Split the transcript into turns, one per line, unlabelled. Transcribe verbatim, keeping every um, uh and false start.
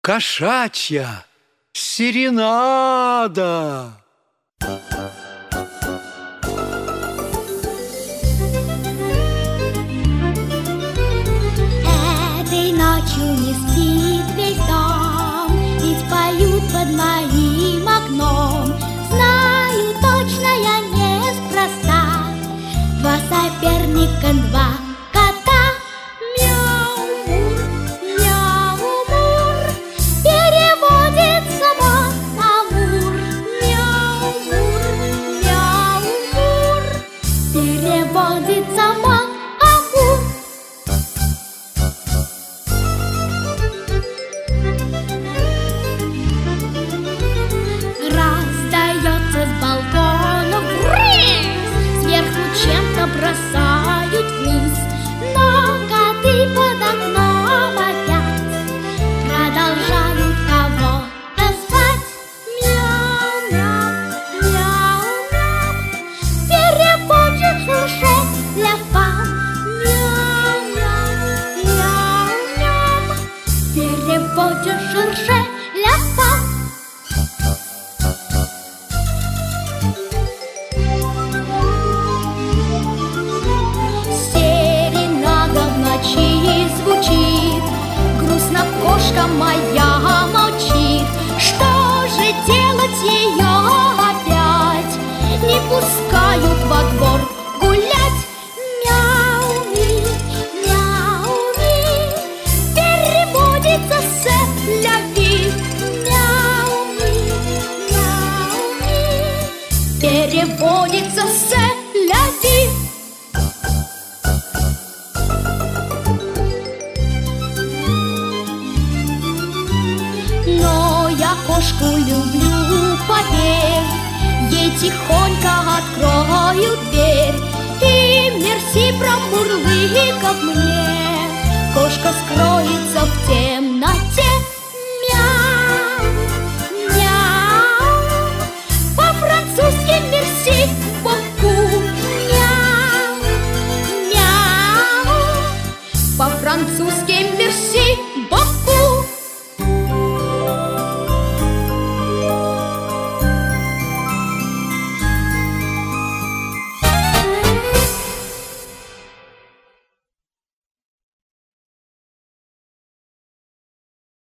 кошачья серенада.
Этой ночью не спит весь дом, ведь поют под моим окном. Знаю точно, я неспроста. Два соперника, два кота. Мяу-мур, мяу-мур, переводится мон Амур. Мяу-мур, мяу-мур, переводится мон Амур. Раздается с балкона врыв, сверху чем-то бросают вниз. Но коты под окном опять продолжают кого-то звать. Мяу-мяу, мяу-мяу, переводит шуршать для фам. Мяу-мяу, мяу-мяу, переводит шуршать для фам. Звучит, грустно кошка моя молчит. Что же делать ее опять? Не пускают во двор гулять. Мяу-ми, мяу-ми, переводится с ля-ви. Мяу-ми, мяу-ми, переводится с ля-ви. Но я кошку люблю, поверь, ей тихонько открою дверь. И мерси промурлыкаю